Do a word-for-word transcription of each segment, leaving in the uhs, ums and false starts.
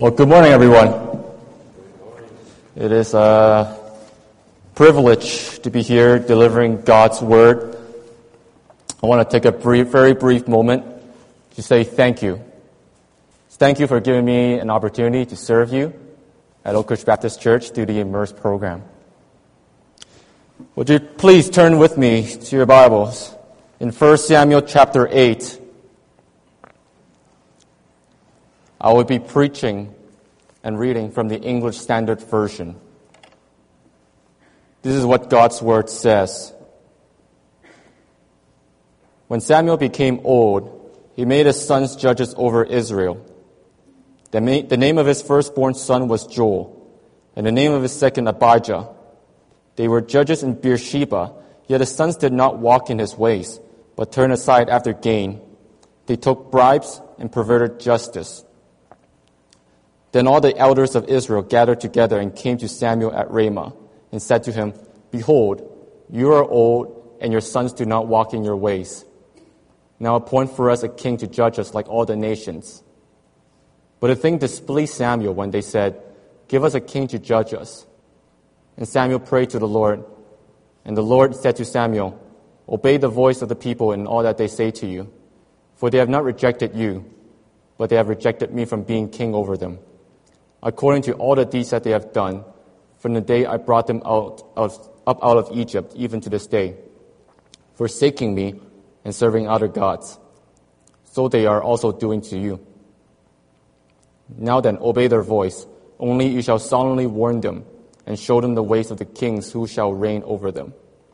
Well, good morning, everyone. It is a privilege to be here delivering God's Word. I want to take a brief, very brief moment to say thank you. Thank you for giving me an opportunity to serve you at Oak Ridge Baptist Church through the Immerse program. Would you please turn with me to your Bibles in First Samuel chapter eight. I will be preaching and reading from the English Standard Version. This is what God's Word says. When Samuel became old, he made his sons judges over Israel. The, ma- the name of his firstborn son was Joel, and the name of his second Abijah. They were judges in Beersheba, yet his sons did not walk in his ways, but turned aside after gain. They took bribes and perverted justice. Then all the elders of Israel gathered together and came to Samuel at Ramah and said to him, "Behold, you are old, and your sons do not walk in your ways. Now appoint for us a king to judge us like all the nations." But the thing displeased Samuel when they said, "Give us a king to judge us." And Samuel prayed to the Lord. And the Lord said to Samuel, "Obey the voice of the people in all that they say to you, for they have not rejected you, but they have rejected me from being king over them, according to all the deeds that they have done, from the day I brought them out of, up out of Egypt, even to this day, forsaking me and serving other gods. So they are also doing to you. Now then, obey their voice. Only you shall solemnly warn them and show them the ways of the kings who shall reign over them."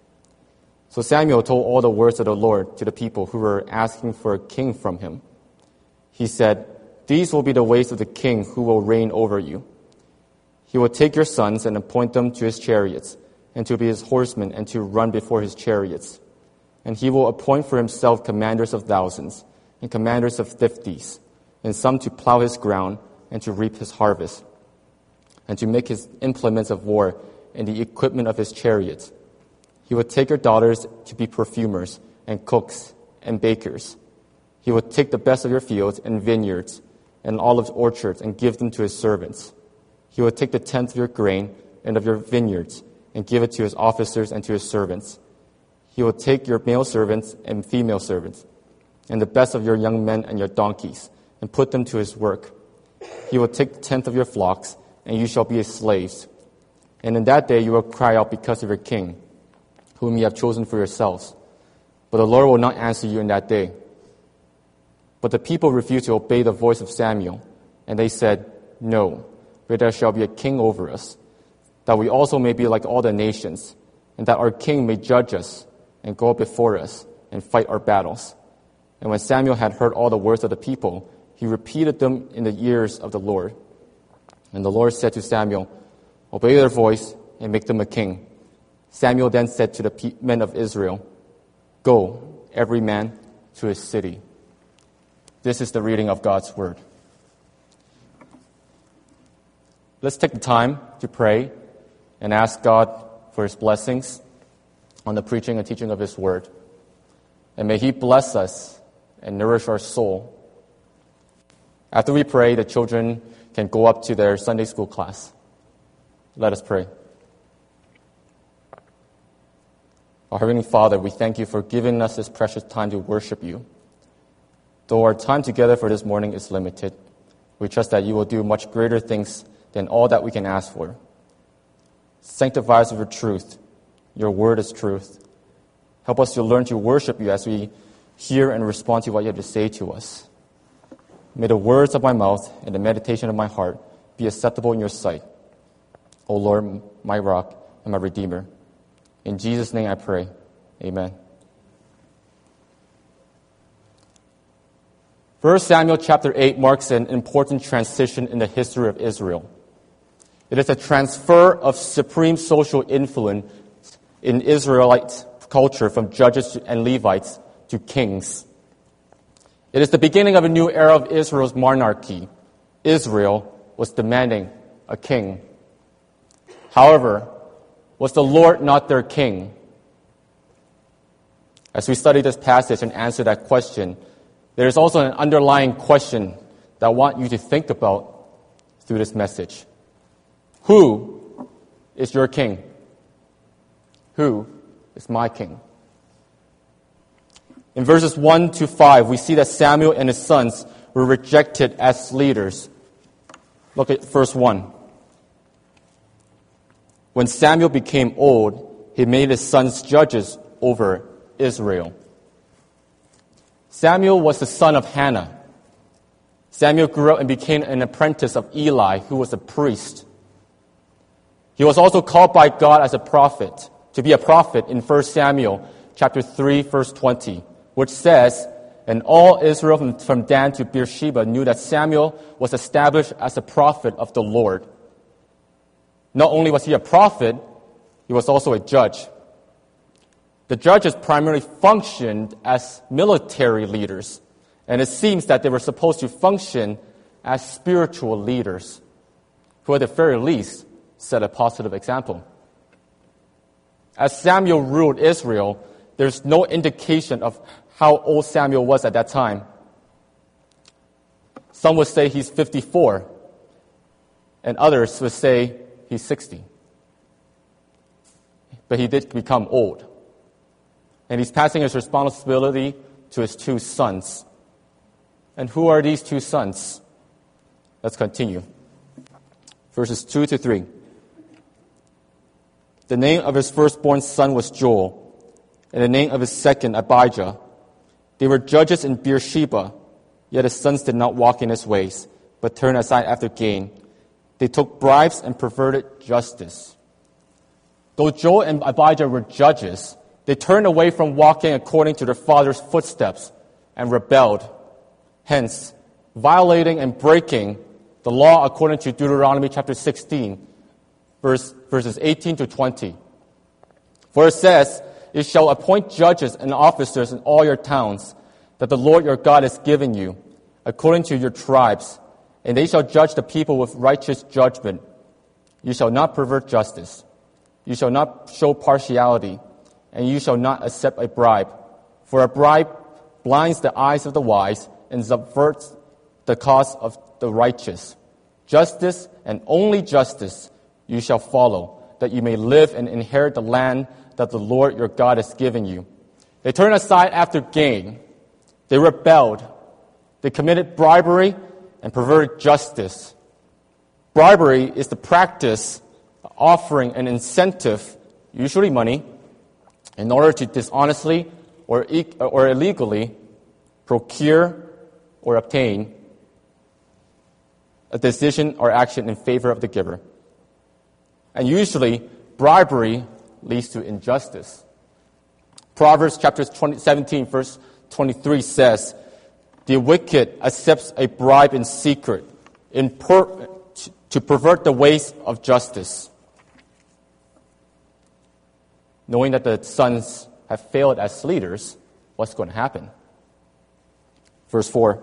So Samuel told all the words of the Lord to the people who were asking for a king from him. He said, "These will be the ways of the king who will reign over you. He will take your sons and appoint them to his chariots, and to be his horsemen, and to run before his chariots. And he will appoint for himself commanders of thousands, and commanders of fifties, and some to plow his ground, and to reap his harvest, and to make his implements of war, and the equipment of his chariots. He will take your daughters to be perfumers, and cooks, and bakers. He will take the best of your fields and vineyards, and olive orchards, and give them to his servants. He will take the tenth of your grain and of your vineyards, and give it to his officers and to his servants. He will take your male servants and female servants, and the best of your young men and your donkeys, and put them to his work. He will take the tenth of your flocks, and you shall be his slaves. And in that day you will cry out because of your king, whom you have chosen for yourselves. But the Lord will not answer you in that day." But the people refused to obey the voice of Samuel, and they said, "No, but there shall be a king over us, that we also may be like all the nations, and that our king may judge us, and go before us, and fight our battles." And when Samuel had heard all the words of the people, he repeated them in the ears of the Lord. And the Lord said to Samuel, "Obey their voice, and make them a king." Samuel then said to the men of Israel, "Go, every man to his city." This is the reading of God's Word. Let's take the time to pray and ask God for His blessings on the preaching and teaching of His Word. And may He bless us and nourish our soul. After we pray, the children can go up to their Sunday school class. Let us pray. Our Heavenly Father, we thank You for giving us this precious time to worship You. Though our time together for this morning is limited, we trust that You will do much greater things than all that we can ask for. Sanctify us with Your truth. Your Word is truth. Help us to learn to worship You as we hear and respond to what You have to say to us. May the words of my mouth and the meditation of my heart be acceptable in Your sight, O Lord, my rock and my Redeemer. In Jesus' name I pray. Amen. First Samuel chapter eight marks an important transition in the history of Israel. It is a transfer of supreme social influence in Israelite culture from judges and Levites to kings. It is the beginning of a new era of Israel's monarchy. Israel was demanding a king. However, was the Lord not their king? As we study this passage and answer that question, there is also an underlying question that I want you to think about through this message. Who is your king? Who is my king? In verses one to five, we see that Samuel and his sons were rejected as leaders. Look at verse one. When Samuel became old, he made his sons judges over Israel. Samuel was the son of Hannah. Samuel grew up and became an apprentice of Eli, who was a priest. He was also called by God as a prophet, to be a prophet in First Samuel chapter three, verse twenty, which says, "And all Israel from, from Dan to Beersheba knew that Samuel was established as a prophet of the Lord." Not only was he a prophet, he was also a judge. The judges primarily functioned as military leaders, and it seems that they were supposed to function as spiritual leaders, who at the very least set a positive example. As Samuel ruled Israel, there's no indication of how old Samuel was at that time. Some would say he's fifty-four, and others would say he's sixty. But he did become old. And he's passing his responsibility to his two sons. And who are these two sons? Let's continue. Verses two to three. The name of his firstborn son was Joel, and the name of his second Abijah. They were judges in Beersheba, yet his sons did not walk in his ways, but turned aside after gain. They took bribes and perverted justice. Though Joel and Abijah were judges, they turned away from walking according to their father's footsteps and rebelled, hence violating and breaking the law according to Deuteronomy chapter sixteen, verse, verses eighteen to twenty. For it says, "You shall appoint judges and officers in all your towns that the Lord your God has given you, according to your tribes, and they shall judge the people with righteous judgment. You shall not pervert justice. You shall not show partiality, and you shall not accept a bribe. For a bribe blinds the eyes of the wise and subverts the cause of the righteous. Justice and only justice you shall follow, that you may live and inherit the land that the Lord your God has given you." They turned aside after gain. They rebelled. They committed bribery and perverted justice. Bribery is the practice of offering an incentive, usually money, in order to dishonestly or, or illegally procure or obtain a decision or action in favor of the giver. And usually, bribery leads to injustice. Proverbs chapter seventeen, verse twenty-three says, "The wicked accepts a bribe in secret in per- to pervert the ways of justice." Knowing that the sons have failed as leaders, what's going to happen? Verse four.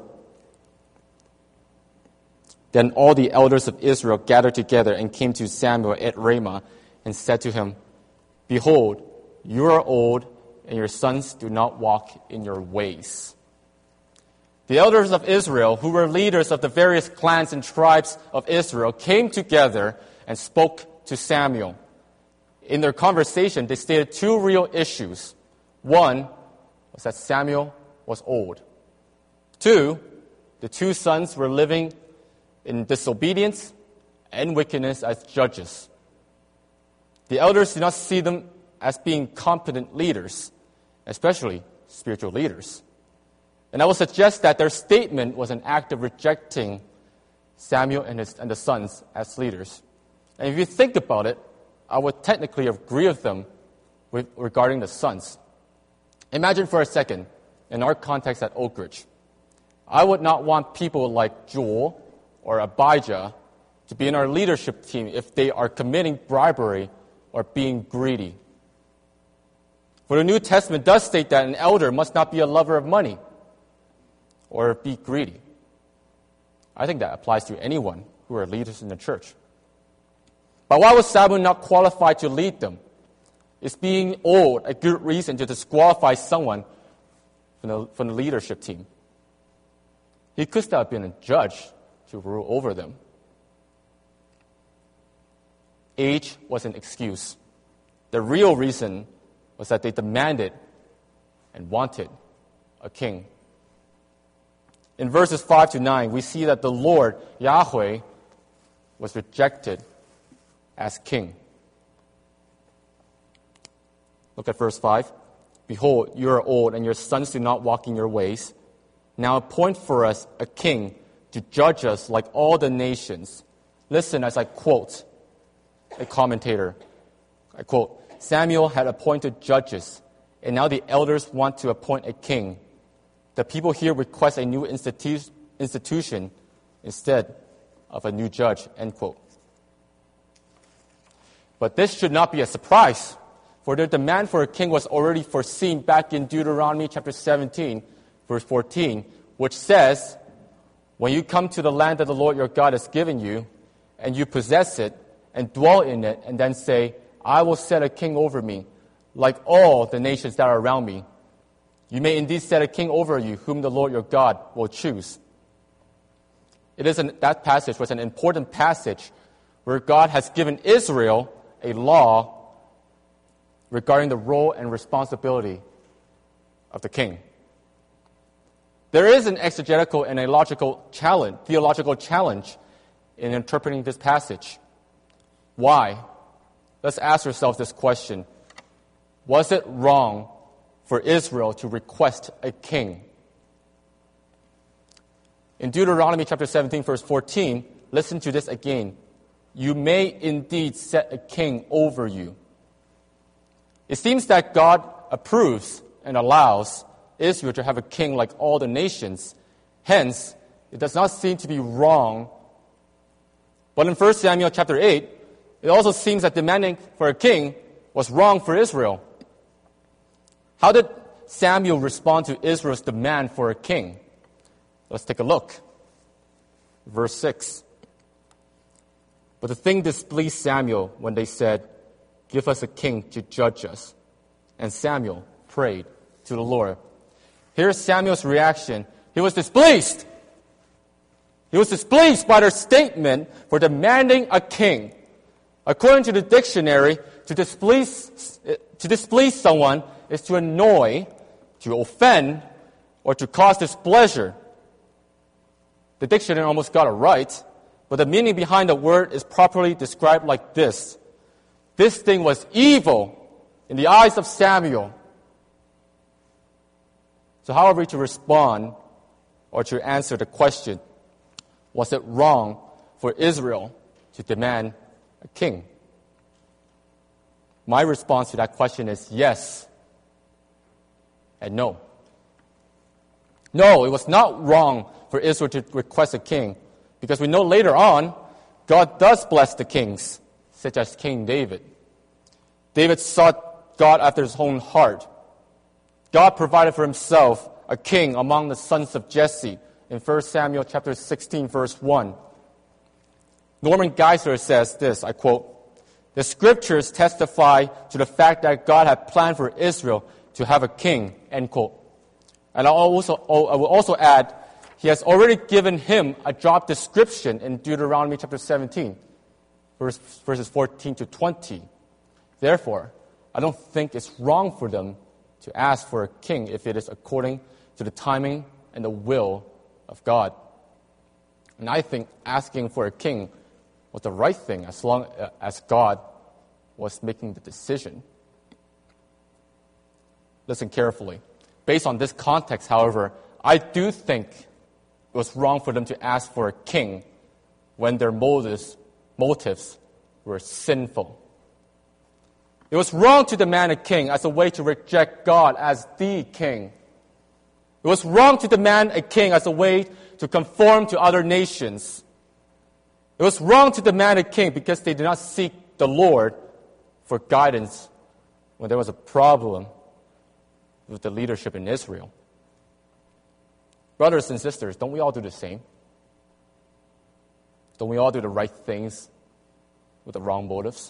Then all the elders of Israel gathered together and came to Samuel at Ramah and said to him, "Behold, you are old, and your sons do not walk in your ways." The elders of Israel, who were leaders of the various clans and tribes of Israel, came together and spoke to Samuel. In their conversation, they stated two real issues. One was that Samuel was old. Two, the two sons were living in disobedience and wickedness as judges. The elders did not see them as being competent leaders, especially spiritual leaders. And I will suggest that their statement was an act of rejecting Samuel and, his, and the sons as leaders. And if you think about it, I would technically agree with them with, regarding the sons. Imagine for a second, in our context at Oak Ridge, I would not want people like Joel or Abijah to be in our leadership team if they are committing bribery or being greedy. For the New Testament does state that an elder must not be a lover of money or be greedy. I think that applies to anyone who are leaders in the church. But why was Samuel not qualified to lead them? Is being old a good reason to disqualify someone from the, from the leadership team? He could still have been a judge to rule over them. age was an excuse. The real reason was that they demanded and wanted a king. In verses five to nine, we see that the Lord, Yahweh, was rejected as king. Look at verse five. Behold, you are old, and your sons do not walk in your ways. Now appoint for us a king to judge us like all the nations. Listen as I quote a commentator. I quote, Samuel had appointed judges, and now the elders want to appoint a king. The people here request a new institu- institution instead of a new judge, end quote. But this should not be a surprise, for their demand for a king was already foreseen back in Deuteronomy chapter seventeen, verse fourteen, which says, when you come to the land that the Lord your God has given you, and you possess it, and dwell in it, and then say, I will set a king over me, like all the nations that are around me. You may indeed set a king over you, whom the Lord your God will choose. It is an, that passage was an important passage where God has given Israel a law regarding the role and responsibility of the king. There is an exegetical and a logical challenge, theological challenge in interpreting this passage. Why? Let's ask ourselves this question. Was it wrong for Israel to request a king? In Deuteronomy chapter seventeen, verse fourteen, listen to this again. You may indeed set a king over you. It seems that God approves and allows Israel to have a king like all the nations. Hence, it does not seem to be wrong. But in First Samuel chapter eight, it also seems that demanding for a king was wrong for Israel. How did Samuel respond to Israel's demand for a king? Let's take a look. Verse six. But the thing displeased Samuel when they said, give us a king to judge us. And Samuel prayed to the Lord. Here's Samuel's reaction. He was displeased. He was displeased by their statement for demanding a king. According to the dictionary, to displease, to displease someone is to annoy, to offend, or to cause displeasure. The dictionary almost got it right, but the meaning behind the word is properly described like this. This thing was evil in the eyes of Samuel. So how are we to respond or to answer the question, was it wrong for Israel to demand a king? My response to that question is yes and no. No, it was not wrong for Israel to request a king, because we know later on, God does bless the kings, such as King David. David sought God after his own heart. God provided for himself a king among the sons of Jesse in First Samuel chapter sixteen, verse one. Norman Geisler says this, I quote, the scriptures testify to the fact that God had planned for Israel to have a king, end quote. And I'll also, I will also add, he has already given him a job description in Deuteronomy chapter seventeen, verse, verses fourteen to twenty. Therefore, I don't think it's wrong for them to ask for a king if it is according to the timing and the will of God. And I think asking for a king was the right thing as long as God was making the decision. Listen carefully. Based on this context, however, I do think it was wrong for them to ask for a king when their motives, motives were sinful. It was wrong to demand a king as a way to reject God as the king. It was wrong to demand a king as a way to conform to other nations. It was wrong to demand a king because they did not seek the Lord for guidance when there was a problem with the leadership in Israel. Brothers and sisters, don't we all do the same? Don't we all do the right things with the wrong motives?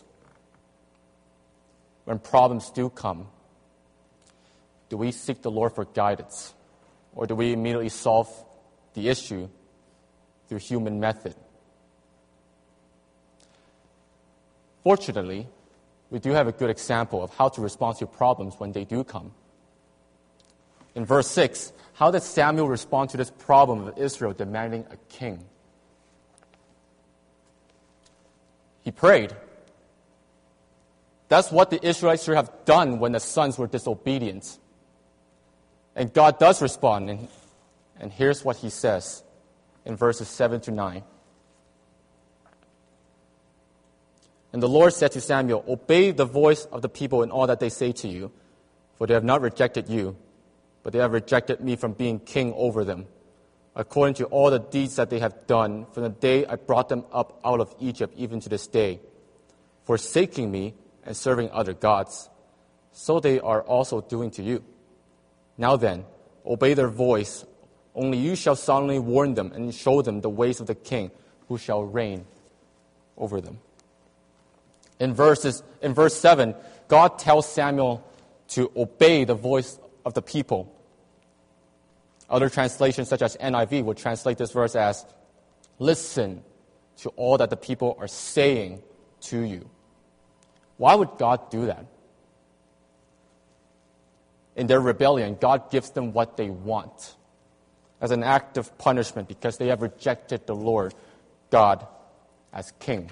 When problems do come, do we seek the Lord for guidance? Or do we immediately solve the issue through human method? Fortunately, we do have a good example of how to respond to problems when they do come. In verse six, how did Samuel respond to this problem of Israel demanding a king? He prayed. That's what the Israelites should have done when the sons were disobedient. And God does respond, and, and here's what he says in verses seven to nine. And the Lord said to Samuel, "Obey the voice of the people in all that they say to you, for they have not rejected you, but they have rejected me from being king over them, according to all the deeds that they have done from the day I brought them up out of Egypt even to this day, forsaking me and serving other gods. So they are also doing to you. Now then, obey their voice. Only you shall solemnly warn them and show them the ways of the king who shall reign over them." In verses, in verse seven, God tells Samuel to obey the voice of the people. Other translations, such as N I V, would translate this verse as, "Listen to all that the people are saying to you." Why would God do that? In their rebellion, God gives them what they want as an act of punishment because they have rejected the Lord God as king.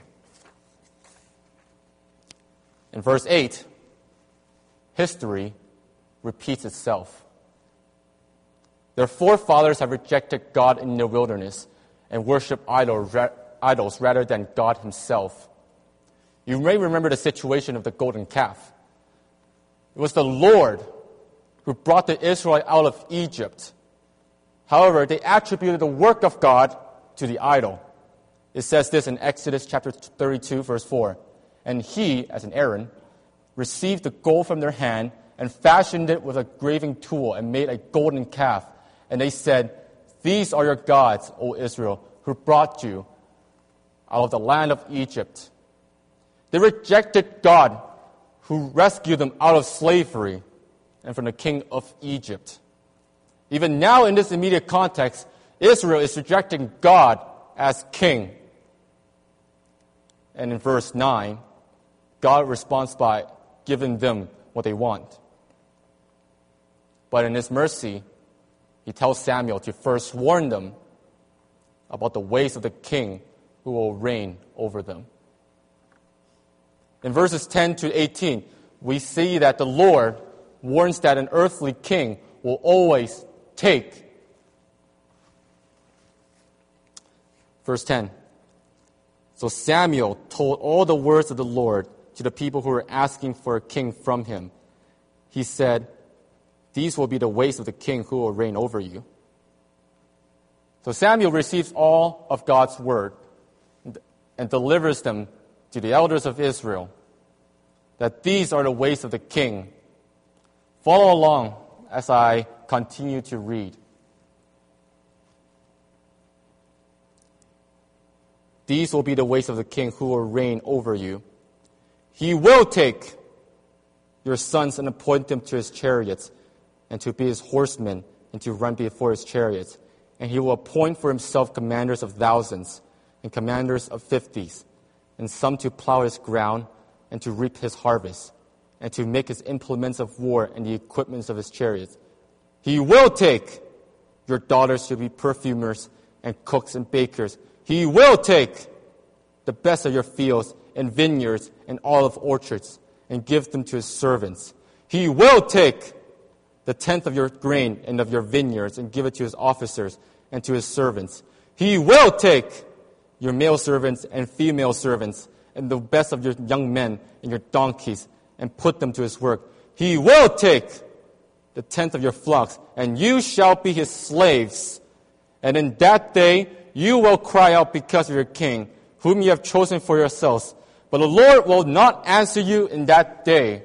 In verse eight, history repeats itself. Their forefathers have rejected God in the wilderness and worshiped idols rather than God himself. You may remember the situation of the golden calf. It was the Lord who brought the Israelites out of Egypt. However, they attributed the work of God to the idol. It says this in Exodus chapter thirty-two, verse four. "And he," as in Aaron, "received the gold from their hand and fashioned it with a graving tool and made a golden calf. And they said, 'These are your gods, O Israel, who brought you out of the land of Egypt.'" They rejected God who rescued them out of slavery and from the king of Egypt. Even now, in this immediate context, Israel is rejecting God as king. And in verse nine, God responds by giving them what they want. But in his mercy, he tells Samuel to first warn them about the ways of the king who will reign over them. In verses ten to eighteen, we see that the Lord warns that an earthly king will always take. Verse ten. "So Samuel told all the words of the Lord to the people who were asking for a king from him. He said, 'These will be the ways of the king who will reign over you.'" So Samuel receives all of God's word and delivers them to the elders of Israel, that these are the ways of the king. Follow along as I continue to read. "These will be the ways of the king who will reign over you. He will take your sons and appoint them to his chariots and to be his horsemen and to run before his chariots. And he will appoint for himself commanders of thousands and commanders of fifties, and some to plow his ground and to reap his harvest, and to make his implements of war and the equipments of his chariots. He will take your daughters to be perfumers and cooks and bakers. He will take the best of your fields and vineyards and olive orchards and give them to his servants. He will take the tenth of your grain and of your vineyards and give it to his officers and to his servants. He will take your male servants and female servants and the best of your young men and your donkeys and put them to his work. He will take the tenth of your flocks, and you shall be his slaves. And in that day you will cry out because of your king, whom you have chosen for yourselves. But the Lord will not answer you in that day."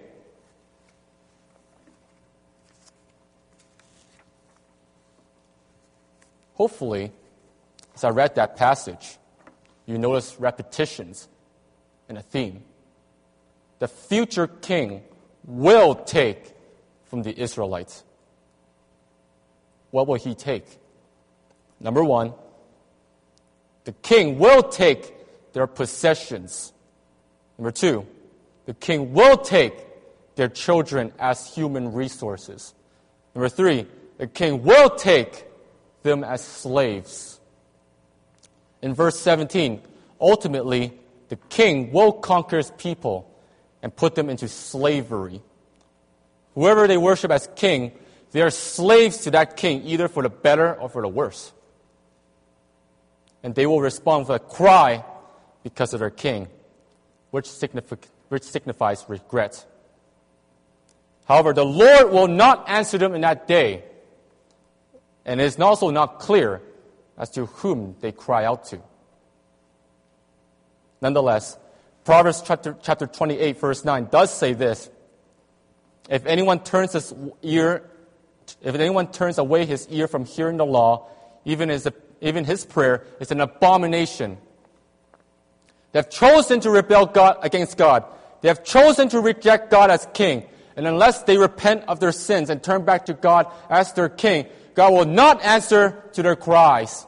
Hopefully, as I read that passage, you notice repetitions in a theme. The future king will take from the Israelites. What will he take? Number one, the king will take their possessions. Number two, the king will take their children as human resources. Number three, the king will take them as slaves. In verse seventeen, ultimately, the king will conquer his people and put them into slavery. Whoever they worship as king, they are slaves to that king, either for the better or for the worse. And they will respond with a cry because of their king, which, signifi- which signifies regret. However, the Lord will not answer them in that day, and it is also not clear as to whom they cry out to. Nonetheless, Proverbs chapter, chapter twenty-eight, verse nine does say this: If anyone turns his ear, if anyone turns away his ear from hearing the law, even his, even his prayer is an abomination. They have chosen to rebel God against God. They have chosen to reject God as king. And unless they repent of their sins and turn back to God as their king, God will not answer to their cries.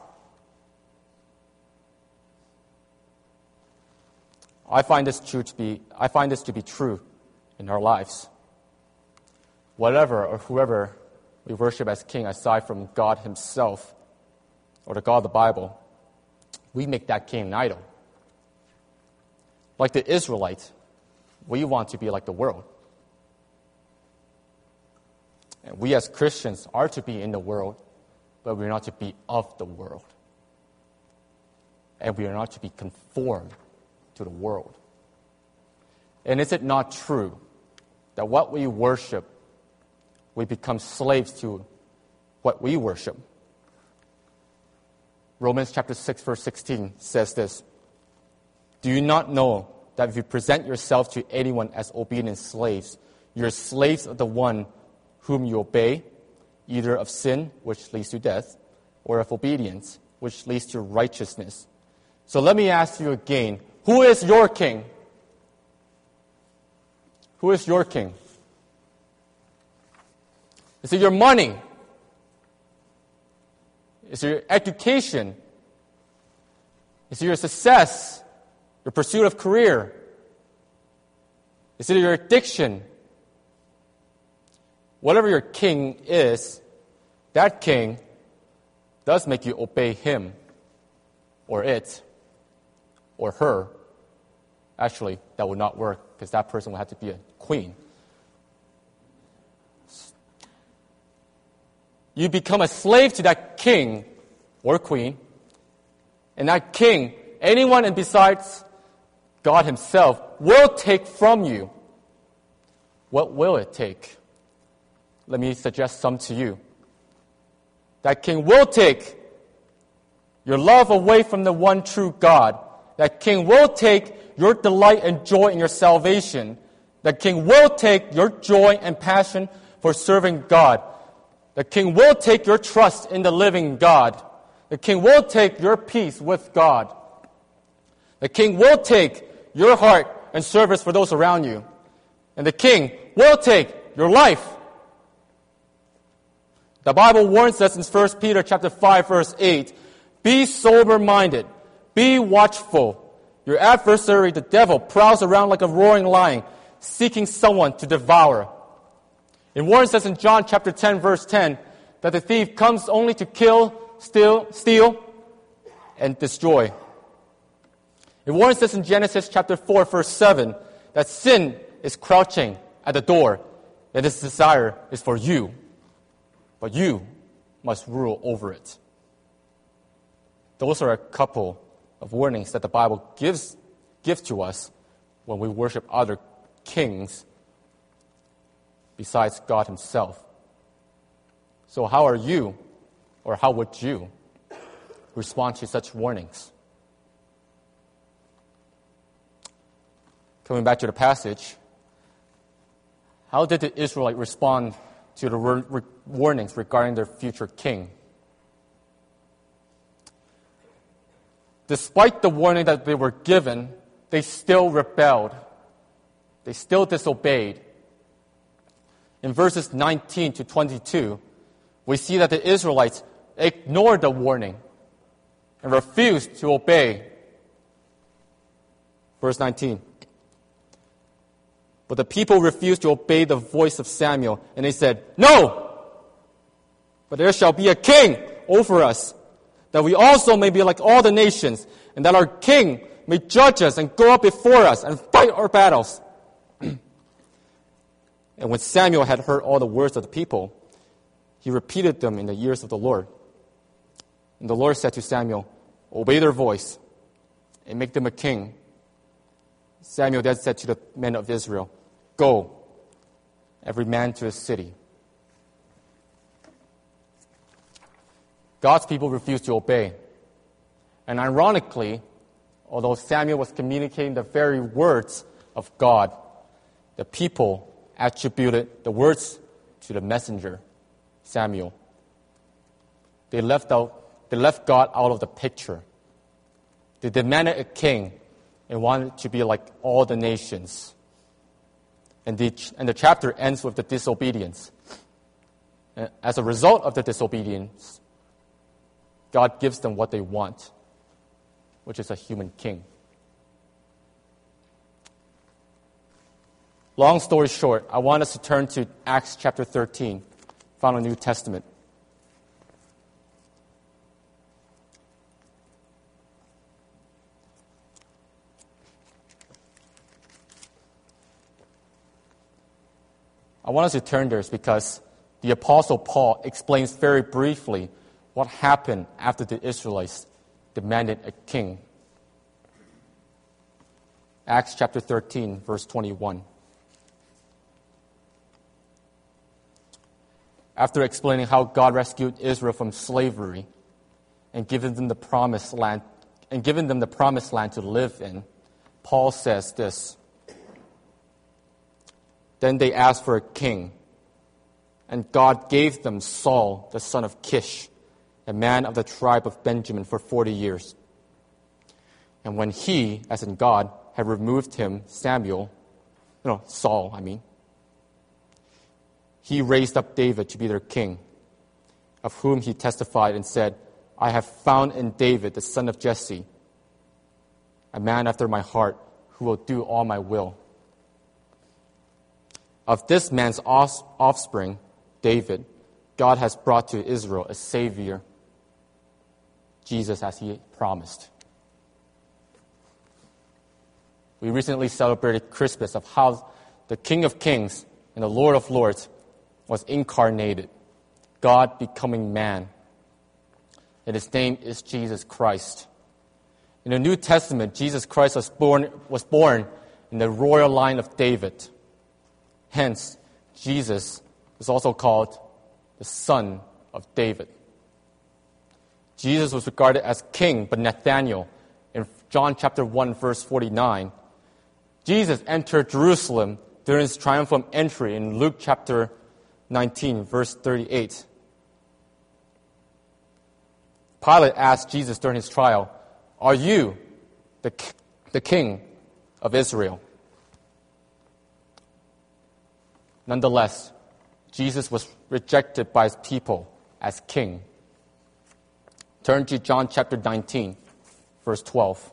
I find this true to be, I find this to be true in our lives. Whatever or whoever we worship as king aside from God himself or the God of the Bible, we make that king an idol. Like the Israelites, we want to be like the world. And we as Christians are to be in the world, but we're not to be of the world. And we are not to be conformed to the world. And is it not true that what we worship, we become slaves to what we worship? Romans chapter six, verse sixteen says this: Do you not know that if you present yourself to anyone as obedient slaves, you're slaves of the one whom you obey, either of sin, which leads to death, or of obedience, which leads to righteousness? So let me ask you again, who is your king? Who is your king? Is it your money? Is it your education? Is it your success? Your pursuit of career? Is it your addiction? Whatever your king is, that king does make you obey him or it or her. Actually, that would not work because that person would have to be a queen. You become a slave to that king or queen, and that king, anyone and besides God himself, will take from you. What will it take? Let me suggest some to you. That king will take your love away from the one true God. That king will take your delight and joy in your salvation. That king will take your joy and passion for serving God. The king will take your trust in the living God. The king will take your peace with God. The king will take your heart and service for those around you. And the king will take your life. The Bible warns us in First Peter chapter five, verse eight, be sober-minded, be watchful. Your adversary, the devil, prowls around like a roaring lion, seeking someone to devour. It warns us in John chapter ten, verse ten, that the thief comes only to kill, steal, steal, and destroy. It warns us in Genesis chapter four, verse seven, that sin is crouching at the door, that its desire is for you, but you must rule over it. Those are a couple of warnings that the Bible gives, gives to us when we worship other kings besides God himself. So how are you, or how would you, respond to such warnings? Coming back to the passage, how did the Israelites respond to the re- re- warnings regarding their future king? Despite the warning that they were given, they still rebelled. They still disobeyed. In verses nineteen to twenty-two, we see that the Israelites ignored the warning and refused to obey. Verse nineteen, But the people refused to obey the voice of Samuel, and they said, "No! But there shall be a king over us, that we also may be like all the nations, and that our king may judge us and go up before us and fight our battles." And when Samuel had heard all the words of the people, he repeated them in the ears of the Lord. And the Lord said to Samuel, "Obey their voice and make them a king." Samuel then said to the men of Israel, "Go, every man to his city." God's people refused to obey. And ironically, although Samuel was communicating the very words of God, the people attributed the words to the messenger, Samuel. They left out, they left God out of the picture. They demanded a king and wanted to be like all the nations. And the, and the chapter ends with the disobedience. And as a result of the disobedience, God gives them what they want, which is a human king. Long story short, I want us to turn to Acts chapter thirteen, found in the New Testament. I want us to turn there because the Apostle Paul explains very briefly what happened after the Israelites demanded a king. Acts chapter thirteen, verse twenty-one. After explaining how God rescued Israel from slavery and given them the promised land and given them the promised land to live in, Paul says this: "Then they asked for a king, and God gave them Saul, the son of Kish, a man of the tribe of Benjamin, for forty years. And when he, as in God, had removed him, Samuel, no, Saul, I mean, he raised up David to be their king, of whom he testified and said, 'I have found in David, the son of Jesse, a man after my heart, who will do all my will.' Of this man's offspring, David, God has brought to Israel a Savior, Jesus, as he promised." We recently celebrated Christmas of how the King of Kings and the Lord of Lords was incarnated, God becoming man. And his name is Jesus Christ. In the New Testament, Jesus Christ was born, was born in the royal line of David. Hence, Jesus is also called the Son of David. Jesus was regarded as king, but Nathanael, in John chapter one, verse forty-nine, Jesus entered Jerusalem during his triumphant entry in Luke chapter nineteen, verse thirty-eight. Pilate asked Jesus during his trial, "Are you the, the king of Israel?" Nonetheless, Jesus was rejected by his people as king. Turn to John chapter nineteen, verse twelve.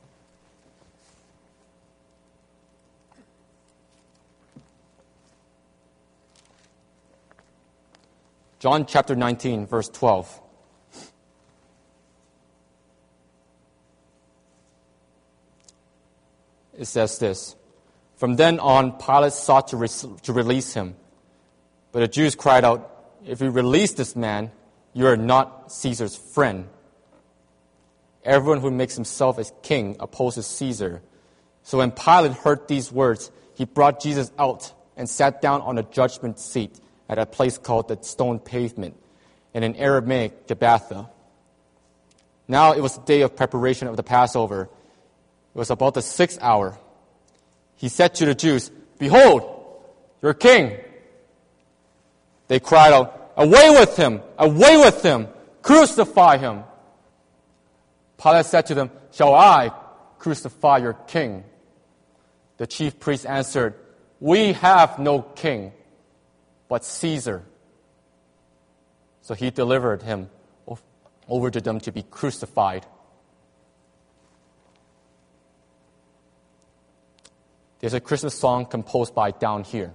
John chapter nineteen, verse twelve. It says this: "From then on, Pilate sought to, re- to release him. But the Jews cried out, 'If we release this man, you are not Caesar's friend.' Everyone who makes himself as king opposes Caesar. So when Pilate heard these words, he brought Jesus out and sat down on a judgment seat at a place called the Stone Pavement, and in Aramaic, Gabbatha. Now it was the day of preparation of the Passover. It was about the sixth hour. He said to the Jews, 'Behold, your king!' They cried out, 'Away with him! Away with him! Crucify him!' Pilate said to them, 'Shall I crucify your king?' The chief priests answered, 'We have no king but Caesar.' So he delivered him over to them to be crucified. There's a Christmas song composed by Down Here.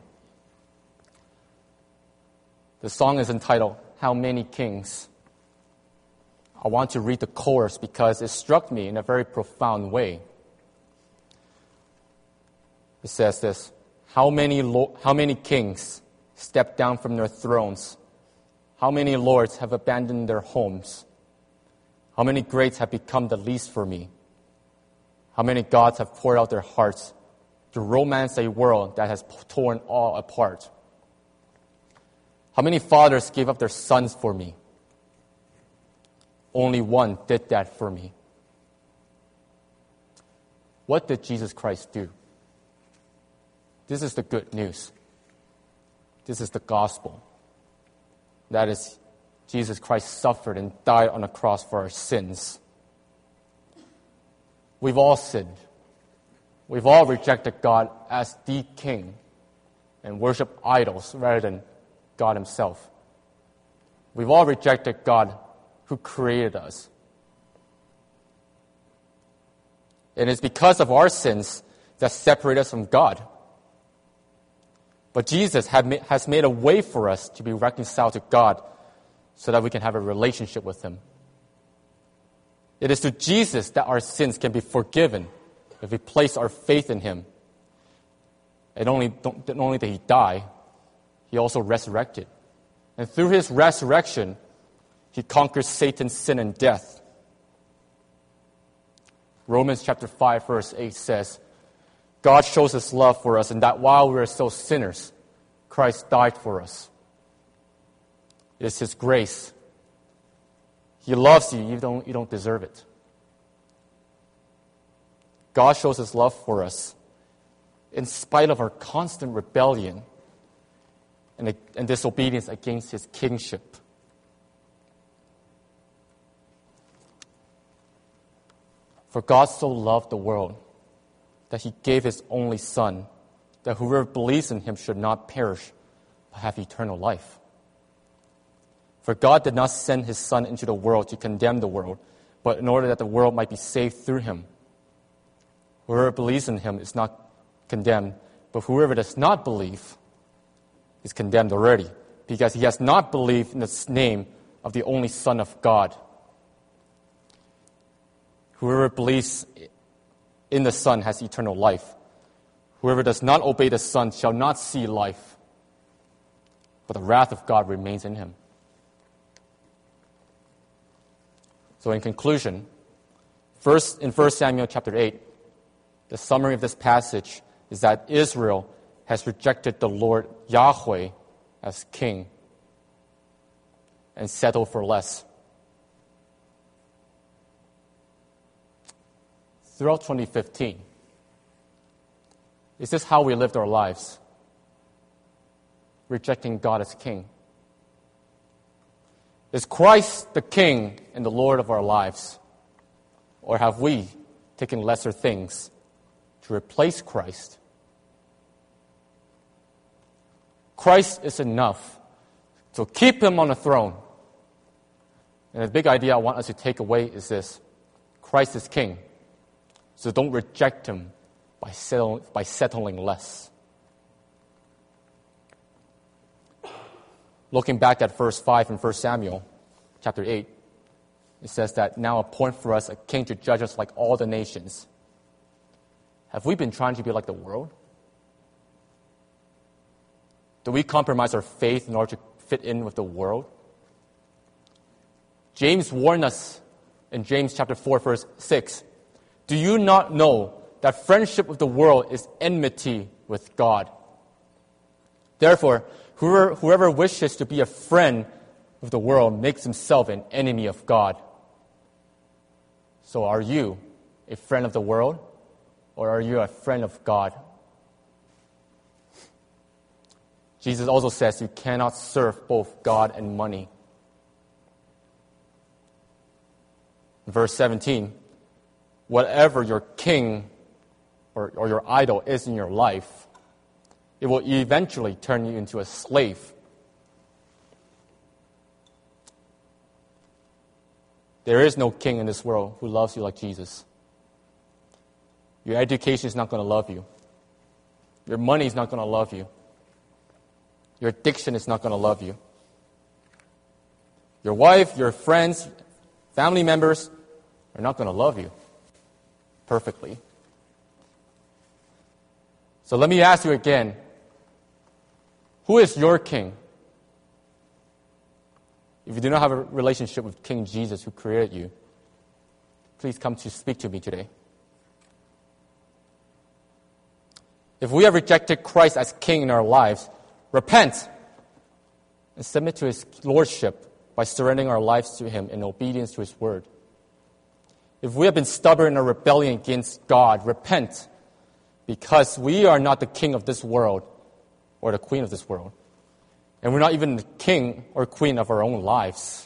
The song is entitled, How Many Kings? I want to read the chorus because it struck me in a very profound way. It says this, How many, lo- how many kings stepped down from their thrones? How many lords have abandoned their homes? How many greats have become the least for me? How many gods have poured out their hearts to romance a world that has torn all apart? How many fathers gave up their sons for me? Only one did that for me. What did Jesus Christ do? This is the good news. This is the gospel. That is, Jesus Christ suffered and died on the cross for our sins. We've all sinned. We've all rejected God as the King and worshiped idols rather than God Himself. We've all rejected God who created us. And it's because of our sins that separate us from God. But Jesus has made a way for us to be reconciled to God so that we can have a relationship with Him. It is to Jesus that our sins can be forgiven if we place our faith in Him. And only, not only did He die, He also resurrected. And through His resurrection, He conquers Satan's sin and death. Romans chapter five, verse eight says, God shows His love for us in that while we were still sinners, Christ died for us. It is His grace. He loves you, you don't, you don't deserve it. God shows His love for us in spite of our constant rebellion and, and disobedience against His kingship. For God so loved the world that He gave His only Son, that whoever believes in Him should not perish, but have eternal life. For God did not send His Son into the world to condemn the world, but in order that the world might be saved through Him. Whoever believes in Him is not condemned, but whoever does not believe is condemned already, because he has not believed in the name of the only Son of God. Whoever believes in the Son has eternal life. Whoever does not obey the Son shall not see life, but the wrath of God remains in him. So in conclusion, first in First Samuel chapter eight, the summary of this passage is that Israel has rejected the Lord Yahweh as king and settled for less. Throughout twenty fifteen, is this how we lived our lives? Rejecting God as king? Is Christ the king and the Lord of our lives? Or have we taken lesser things to replace Christ? Christ is enough. So keep him on the throne. And the big idea I want us to take away is this: Christ is king. So don't reject him by, settle, by settling less. Looking back at verse five in First Samuel chapter eight, it says that now appoint for us a king to judge us like all the nations. Have we been trying to be like the world? Do we compromise our faith in order to fit in with the world? James warned us in James chapter four, verse six, do you not know that friendship with the world is enmity with God? Therefore, whoever, whoever wishes to be a friend of the world makes himself an enemy of God. So are you a friend of the world, or are you a friend of God? Jesus also says you cannot serve both God and money. Verse seventeen, whatever your king or, or your idol is in your life, it will eventually turn you into a slave. There is no king in this world who loves you like Jesus. Your education is not going to love you. Your money is not going to love you. Your addiction is not going to love you. Your wife, your friends, family members are not going to love you perfectly. So let me ask you again, who is your king? If you do not have a relationship with King Jesus who created you, please come to speak to me today. If we have rejected Christ as king in our lives, repent and submit to his lordship by surrendering our lives to him in obedience to his word. If we have been stubborn or rebellion against God, repent, because we are not the king of this world or the queen of this world. And we're not even the king or queen of our own lives.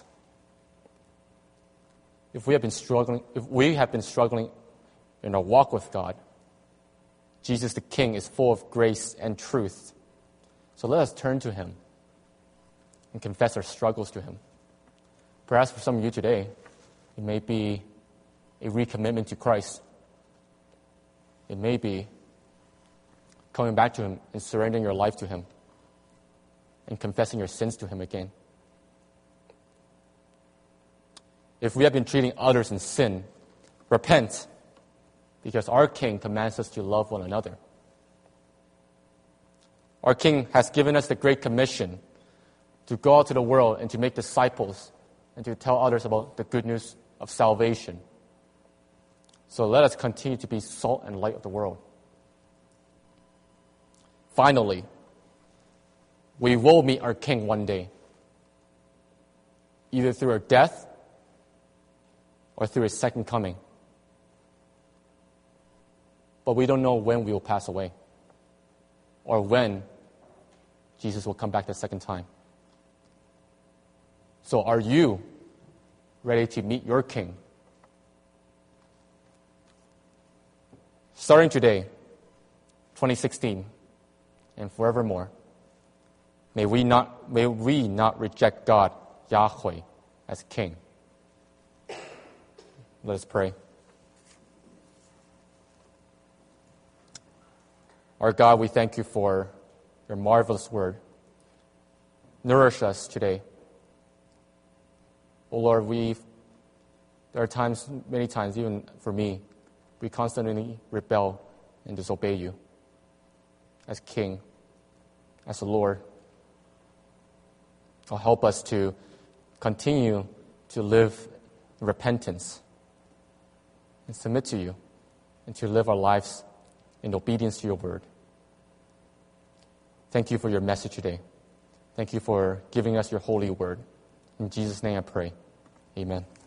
If we have been struggling, if we have been struggling in our walk with God, Jesus the King is full of grace and truth. So let us turn to him and confess our struggles to him. Perhaps for some of you today, it may be a recommitment to Christ. It may be coming back to him and surrendering your life to him and confessing your sins to him again. If we have been treating others in sin, repent, because our King commands us to love one another. Our King has given us the Great Commission to go out to the world and to make disciples and to tell others about the good news of salvation. So let us continue to be salt and light of the world. Finally, we will meet our King one day, either through our death or through his second coming. But we don't know when we will pass away or when Jesus will come back the second time. So are you ready to meet your King? Starting today, twenty sixteen, and forevermore, may we not, may we not reject God, Yahweh, as King. Let us pray. Our God, we thank you for your marvelous word. Nourish us today. Oh Lord, we there are times, many times, even for me, we constantly rebel and disobey you as King, as the Lord. Oh, help us to continue to live in repentance and submit to you and to live our lives in obedience to your word. Thank you for your message today. Thank you for giving us your holy word. In Jesus' name I pray. Amen.